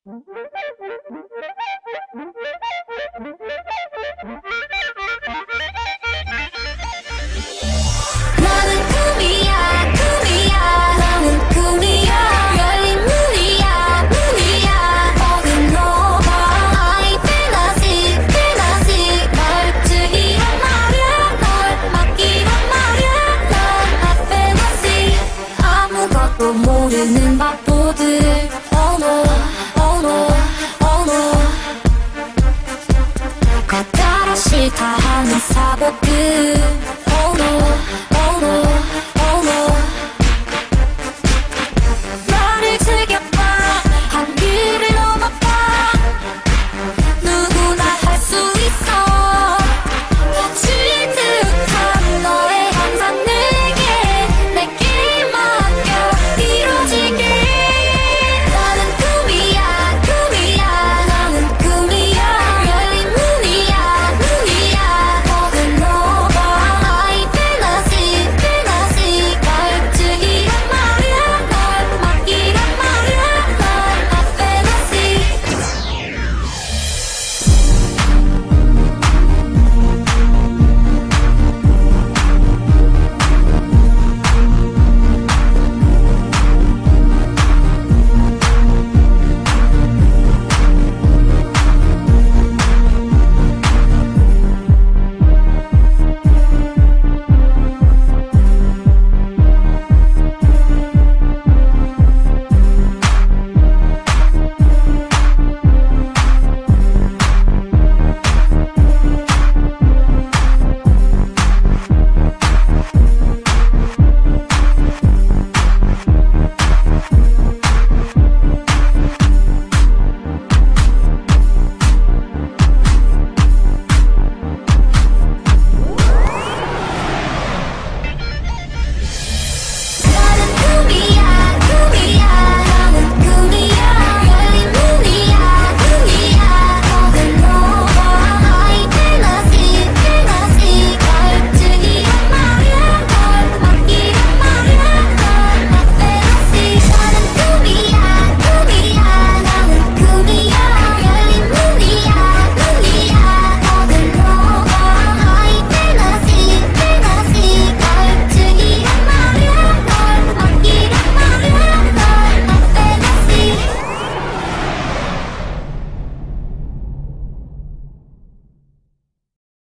나는 꿈이야 꿈이야 나는 꿈이야 열린 문이야 문이야 어른 너와 I fantasy 말투이란 말야 널 맡기란 말야 난 fantasy 아무것도 모르는 바보들 Oh no oh no oh no 겉으로 싫다 하는 사보들